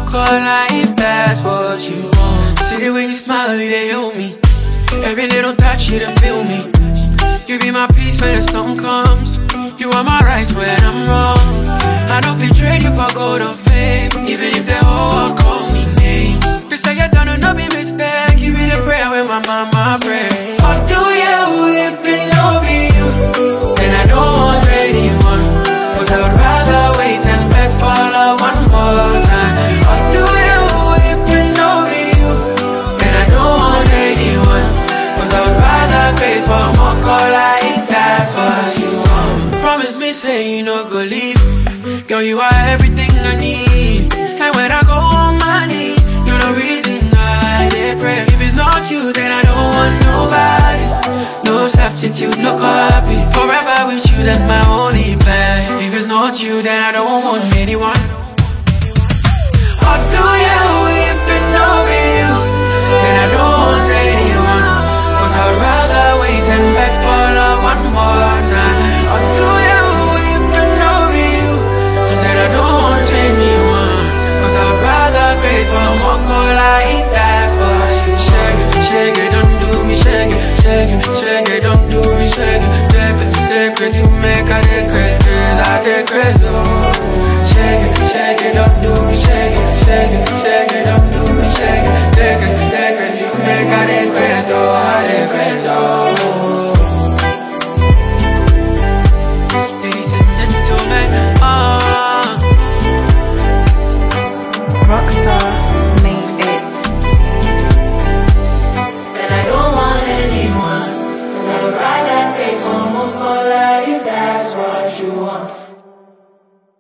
call life, that's what you want. See the way you smile, they help me. Every little touch, you to feel me. You be my peace when the storm comes. You are my right when I'm wrong. I don't feel trade you for gold or fame, even if they all call me names. This like you done no be mistake. You be the prayer when my mama pray. What do you if it no be you? Then I don't want anyone, 'cause I would rather wait and beg for love one more time. What do you if it no be you? Then I don't want anyone, 'cause I would rather pay for more call like that's what you want. Promise me say you no go leave. Girl, you are everything I need. And when I go on my knees, you're the reason I pray. If it's not you, then I don't want nobody. No substitute, no copy. Forever with you, that's my only plan. If it's not you, then I don't want anyone.